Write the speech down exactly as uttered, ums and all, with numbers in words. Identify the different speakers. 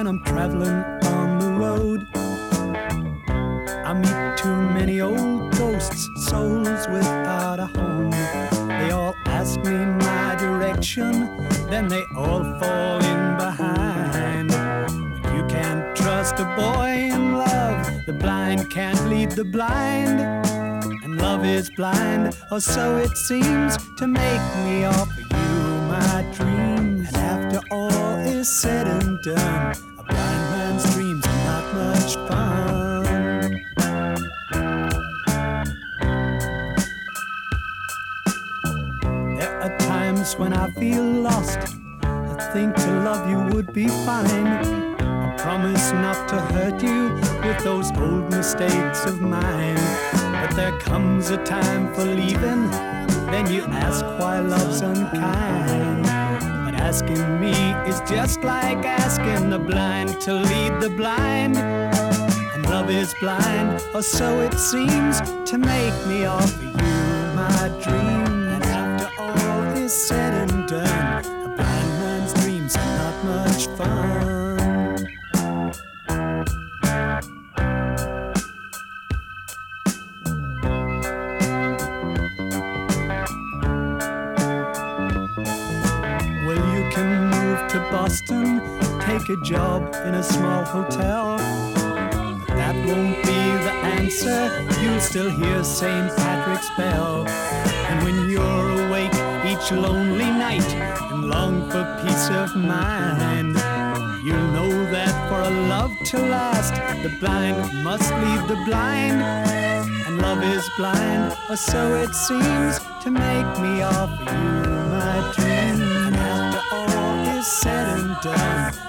Speaker 1: when I'm traveling on the road. I meet too many old ghosts, souls without a home. They all ask me my direction, then they all fall in behind. But you can't trust a boy in love, the blind can't lead the blind. And love is blind, or so it seems, to make me offer you my dreams. And after all is said and done, a blind man's dreams are not much fun. There are times when I feel lost, I think to love you would be fine. I promise not to hurt you with those old mistakes of mine. But there comes a time for leaving, then you ask why love's unkind. But asking me is just like asking the blind to lead the blind. And love is blind, or so it seems, to make me offer you my dream. And after all is said and done, a blind man's dreams are not much fun. To Boston, take a job in a small hotel. But that won't be the answer, you'll still hear Saint Patrick's bell. And when you're awake each lonely night and long for peace of mind, you'll know that for a love to last, the blind must lead the blind. And love is blind, or so it seems, to make me offer you my dream. And after all is said and done,